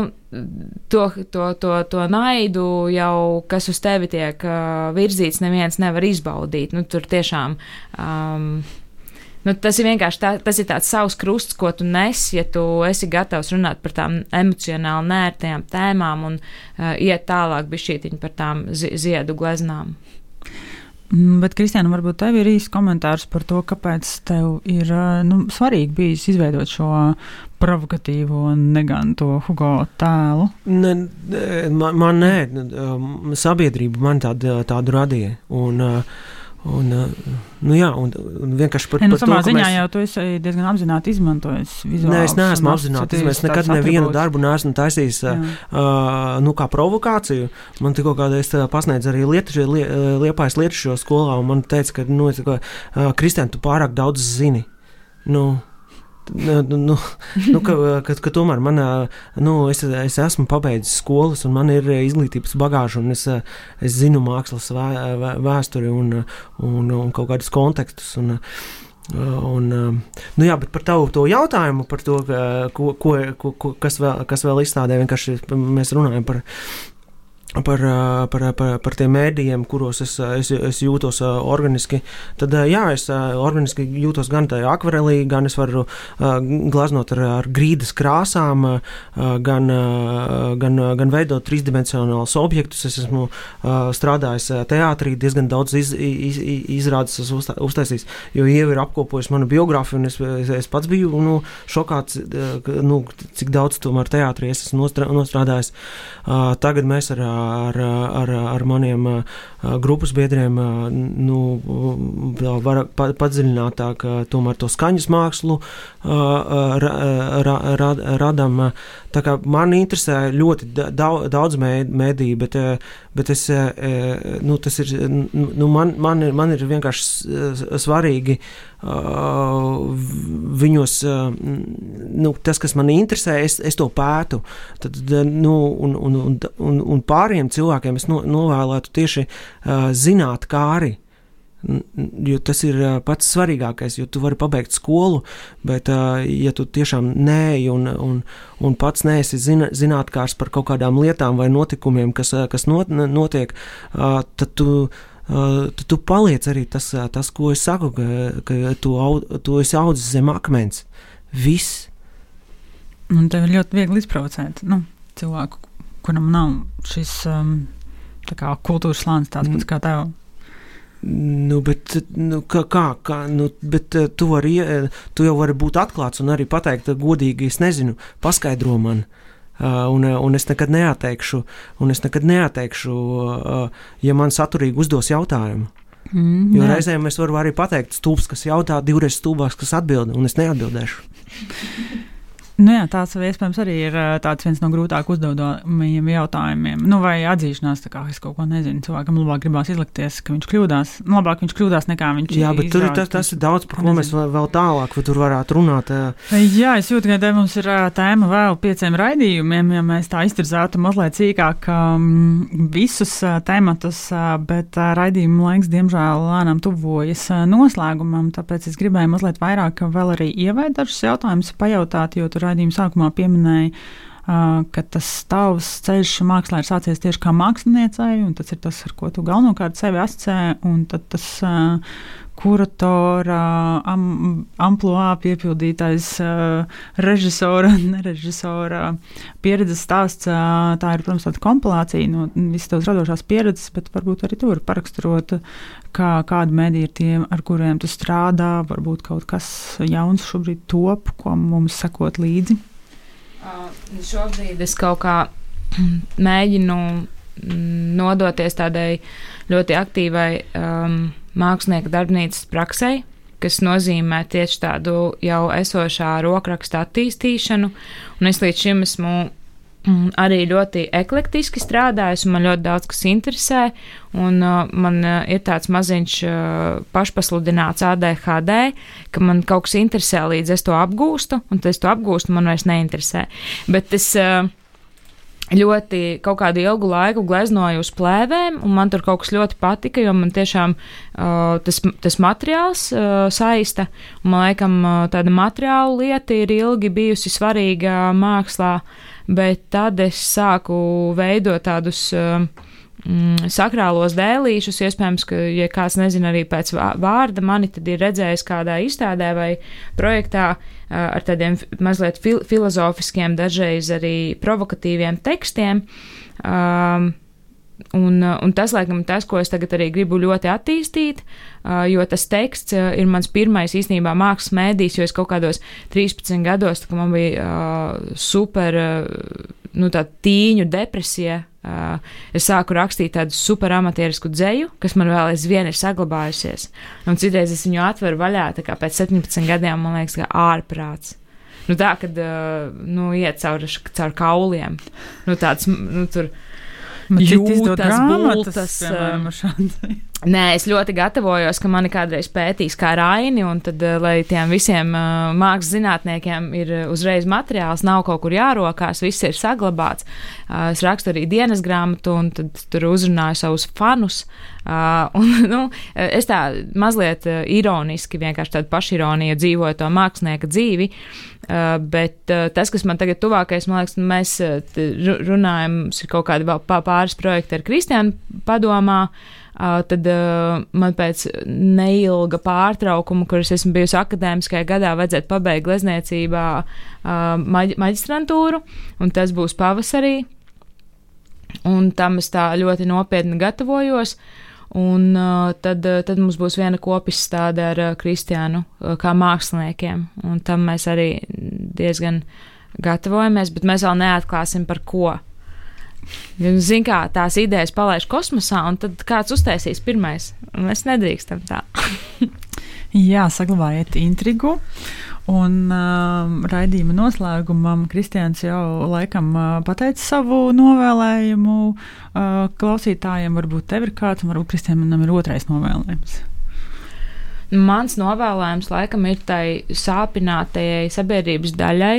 to naidu jau, kas uz tevi tiek virzīts, neviens nevar izbaudīt. Tur tiešām tas ir vienkārši tas ir tāds savs krusts, ko tu nes, ja tu esi gatavs runāt par tām emocionāli nērtajām tēmām un iet tālāk bišķītiņi par tām ziedu gleznām. Bet, Kristiāna, varbūt tev ir īsts komentārs par to, kāpēc tev ir svarīgi bijis izveidot šo provokatīvo un neganto Hugo tēlu? Man nē, sabiedrība man tādu radīja. Un vienkārši par samā to, ziņā jau tu esi diezgan apzināti izmantojis vizuālus. Nē, es neesmu apzināti. Es nekad nevienu darbu neesmu taisījis kā provokāciju. Man tikko kādreiz pasniedz arī Liepājas Lietušo skolā, un man teica, ka Kristiāna, tu pārāk daudz zini. Ka tomēr es esmu pabeidzis skolas un man ir izglītības bagāža un es zinu mākslas vēsturi un kaut kādus kontekstus bet par tavu to jautājumu, par to, kas vēl izstādē, vienkārši mēs runājam par tiem mēdījiem, kuros es jūtos organiski, tad es organiski jūtos gan tajā akvarelī, gan es varu glaznot ar grīdas krāsām, gan veidot trīsdimensionālus objektus. Es esmu strādājis teātrī, diezgan daudz izrādes uztaisījis, jo Ieva ir apkopojusi manu biogrāfiju, un es pats biju šokāts, cik daudz tomēr teātrī es esmu nostrādājis. Tagad mēs ar maniem grupas biedriem var padziļinātāk tomēr to skaņas mākslu radam. Tā kā man interesē ļoti daudz mēdī, bet es, tas ir, man ir vienkārši svarīgi viņos, tas, kas man interesē, es to pētu. Tad, un pāriem cilvēkiem es novēlētu tieši zināt kāri, jo tas ir pats svarīgākais, jo tu vari pabeigt skolu, bet ja tu tiešām neej un pats neesi zinātkārs par kaut kādām lietām vai notikumiem, kas notiek, tad tu paliec arī tas, ko es saku, ka tu esi audzis zem akmens. Viss. Un tev ir ļoti viegli izprovocēt cilvēku, kuram nav šis kultūras slānis tāds pats kā tev. Bet tu jau vari būt atklāts un arī pateikt godīgi, es nezinu, paskaidro man, un es nekad neatteikšu, ja man saturīgi uzdos jautājumu. Jo reizēm es varu arī pateikt stulbs, kas jautā, divreiz stulbāks, kas atbild, un es neatbildēšu. Nu jā, tāds iespējams arī ir tāds viens no grūtāk uzdodamajiem jautājumiem. Nu, vai atzīšanās, tā kā es kaut ko nezinu, cilvēkam labāk gribās izlikties, ka viņš kļūdās. Labāk viņš kļūdās, nekā viņš Jā, bet tur tas ir daudz, par ko mēs vēl tālāk tur varētu runāt. Jā, es jūtu, ka mums ir tēma vēl 5 raidījumiem, ja mēs tā iztirzētu mazliet cīkāk visus tematus, bet raidījuma laiks, diemžēl, lēnām tuvojas noslēgumam, tāpēc es gribēju mazliet vairāk vēl arī ievērt dažus jautājumus pajautāt, jo tur raidījuma sākumā pieminēja, ka tas tavs ceļš mākslā ir sācies tieši kā māksliniecei, un tas ir tas, ar ko tu galvenokārt sevi asociē, un tad tas kuratora amploā piepildītais nerežisora pieredzes stāsts, tā ir, protams, tāda kompilācija no visas tavas radošās pieredzes, bet varbūt arī tu vari paraksturot, kādi mediji ir tie, ar kuriem tu strādā, varbūt kaut kas jauns šobrīd top, ko mums sekot līdzi. Šobrīd es kaut kā mēģinu nodoties tādai ļoti aktīvai mākslinieka darbnīcas praksei, kas nozīmē tieši tādu jau esošā rokraksta attīstīšanu, un es līdz šim esmu arī ļoti eklektiski strādājusi, un man ļoti daudz kas interesē, un man ir tāds maziņš pašpasludināts ADHD, ka man kaut kas interesē, līdz es to apgūstu, un tad es to apgūstu, man vairs neinteresē. Bet es ļoti kaut kādu ilgu laiku gleznoju uz plēvēm, un man tur kaut kas ļoti patika, jo man tiešām tas materiāls saista, un man laikam tāda materiāla lieta ir ilgi bijusi svarīga mākslā, bet tad es sāku veidot tādus sakrālos dēlīšus, iespējams, ka, ja kāds nezina arī pēc vārda mani, tad ir redzējis kādā izstādē vai projektā ar tādiem mazliet filozofiskiem, dažreiz arī provokatīviem tekstiem. Un tas, laikam, tas, ko es tagad arī gribu ļoti attīstīt, jo tas teksts ir mans pirmais īstenībā mākslas mēdījis, jo es kaut kādos 13 gados, tā kā man bija super, tā tīņu depresija, es sāku rakstīt tādu super amatierisku dzeju, kas man vēl aizvien ir saglabājusies. Un citreiz es viņu atveru vaļā, tā kā pēc 17 gadiem, man liekas, kā ārprāts. Tā, kad, iet caur kauliem. Tāds, tur jūtas, bultas. Nē, es ļoti gatavojos, ka mani kādreiz pētīs kā Raini, un tad, lai tiem visiem mākslas zinātniekiem ir uzreiz materiāls, nav kaut kur jārokās, viss ir saglabāts. Es rakstu arī dienas grāmatu, un tad tur uzrunāju savus fanus. Es tā mazliet ironiski, vienkārši tādu pašironiju dzīvoju to mākslinieka dzīvi, bet tas, kas man tagad tuvākais, man liekas, mēs runājam, ir kaut kādi vēl pāris projekti ar Kristiānu padomā, tad man pēc neilga pārtraukuma, kuras esmu bijusi akadēmiskajā gadā, vajadzētu pabeigt glezniecībā maģistrantūru, un tas būs pavasarī, un tam es tā ļoti nopietni gatavojos, un tad mums būs viena kopizstāde ar Kristiānu kā māksliniekiem, un tam mēs arī diezgan gatavojamies, bet mēs vēl neatklāsim par ko. Zin kā, tās idejas palaiž kosmosā, un tad kāds uztaisīs pirmais, un mēs nedrīkstam tā. Jā, saglabājiet intrigu, un raidījuma noslēgumam Kristiāns jau laikam pateica savu novēlējumu klausītājiem, varbūt tev ir kāds, un varbūt Kristiānam ir otrais novēlējums. Mans novēlējums laikam ir tai sāpinātajai sabiedrības daļai,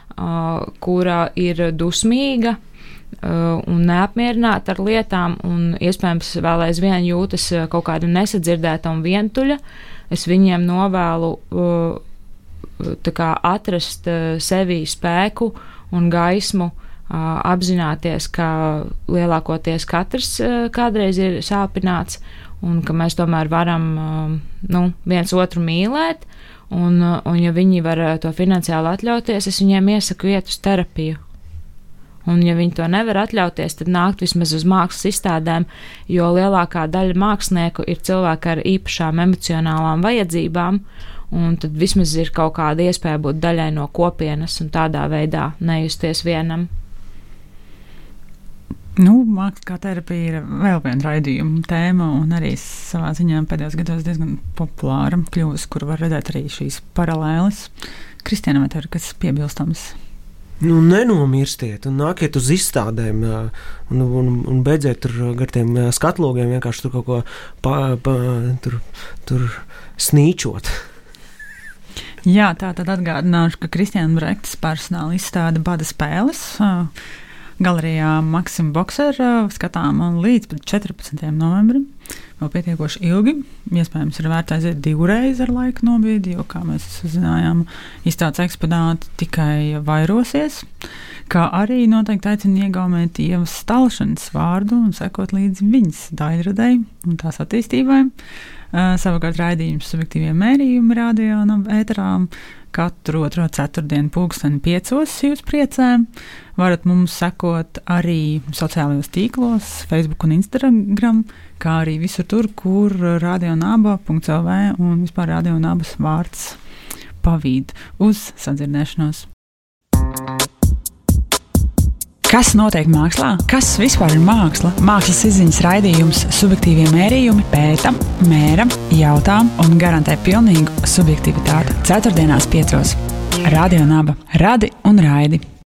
kura ir dusmīga, un neapmierināta ar lietām, un iespējams vēl aizvien jūtas kaut kāda nesadzirdēta un vientuļa. Es viņiem novēlu tā kā atrast sevī spēku un gaismu, apzināties, ka lielākoties katrs kādreiz ir sāpināts, un ka mēs tomēr varam viens otru mīlēt, un ja viņi var to finansiāli atļauties, es viņiem iesaku iet uz terapiju. Un, ja viņi to nevar atļauties, tad nākt vismaz uz mākslas izstādēm, jo lielākā daļa mākslinieku ir cilvēki ar īpašām emocionālām vajadzībām, un tad vismaz ir kaut kāda iespēja būt daļai no kopienas un tādā veidā nejusties vienam. Māksla kā terapija ir vēl viena raidījuma tēma, un arī savā ziņā pēdējos gados diezgan populāra kļuvusi, kur var redzēt arī šīs paralēles. Kristiāna, vai tev ir kas piebilstams? Nenomirstiet un nākiet uz izstādēm un beidziet tur gar tiem skatlogiem vienkārši tur kaut ko tur snīčot. Jā, tā tad atgādināšu, ka Kristiāna Brektas personāla izstāde Bada spēles galerijā Maxima Boxer skatām līdz 14. novembrim. Vēl pietiekoši ilgi. Iespējams, ir vērts aiziet 2 reizes ar laika nobīdi, jo, kā mēs zinājām, izstādes eksponāti tikai vairosies, kā arī noteikti aicina iegaumēt Ievas Stalšanas vārdu un sekot līdzi viņas daļradei un tās attīstībai. Savukārt raidījums Subjektīvie mērījumi radio un ēterām katru 2. ceturtdienu 5:00 jūs priecē. Varat mums sekot arī sociālajos tīklos, Facebook un Instagram, kā arī visur tur, kur radionaba.lv un vispār radionabas vārds pavīd. Uz sadzirdēšanos! Kas notiek mākslā? Kas vispār ir māksla? Mākslas izziņas raidījums Subjektīvie mērījumi pēta, mēra, jautā un garantē pilnīgu subjektivitāti. 4:00 5:00. Radio Naba. Radi un raidi!